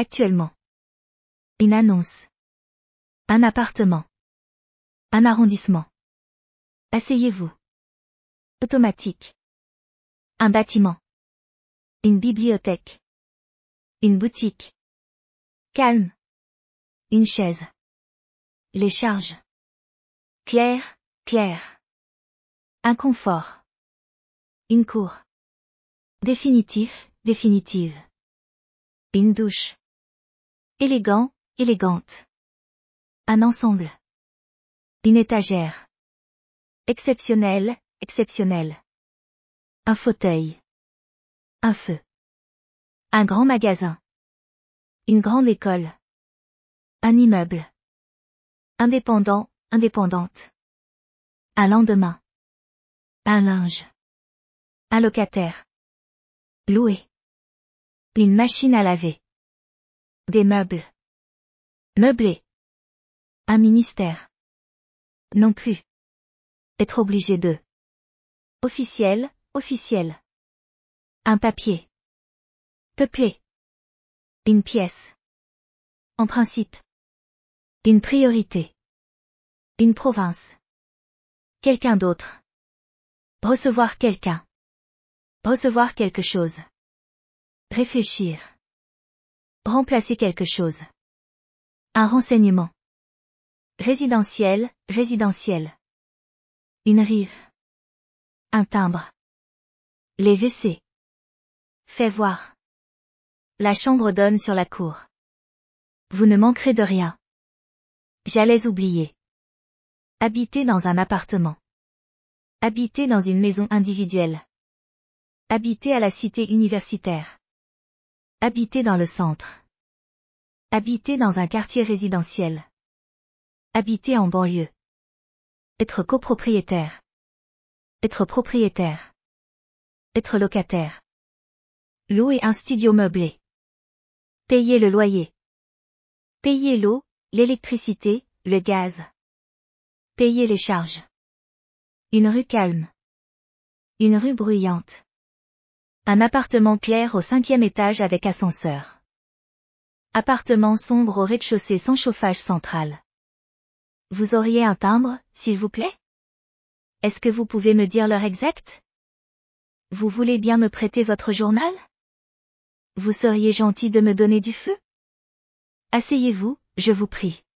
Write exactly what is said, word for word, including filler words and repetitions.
Actuellement. Une annonce. Un appartement. Un arrondissement. Asseyez-vous. Automatique. Un bâtiment. Une bibliothèque. Une boutique. Calme. Une chaise. Les charges. Clair, clair. Inconfort. Une cour. Définitif, définitive. Une douche. Élégant, élégante. Un ensemble. Une étagère. Exceptionnel, exceptionnel. Un fauteuil. Un feu. Un grand magasin. Une grande école. Un immeuble. Indépendant, indépendante. Un lendemain. Un linge. Un locataire. Louer. Une machine à laver. Des meubles. Meubler. Un ministère. Non plus. Être obligé de. Officiel, officiel. Un papier. Peuplé. Une pièce. En principe. Une priorité. Une province. Quelqu'un d'autre. Recevoir quelqu'un. Recevoir quelque chose. Réfléchir. Remplacer quelque chose. Un renseignement. Résidentiel, résidentiel. Une rive. Un timbre. Les W C. Fais voir. La chambre donne sur la cour. Vous ne manquerez de rien. J'allais oublier. Habiter dans un appartement. Habiter dans une maison individuelle. Habiter à la cité universitaire. Habiter dans le centre. Habiter dans un quartier résidentiel. Habiter en banlieue. Être copropriétaire. Être propriétaire. Être locataire. Louer un studio meublé. Payer le loyer. Payer l'eau, l'électricité, le gaz. Payer les charges. Une rue calme. Une rue bruyante. Un appartement clair au cinquième étage avec ascenseur. Appartement sombre au rez-de-chaussée sans chauffage central. Vous auriez un timbre, s'il vous plaît? Est-ce que vous pouvez me dire l'heure exacte? Vous voulez bien me prêter votre journal? Vous seriez gentil de me donner du feu? Asseyez-vous, je vous prie.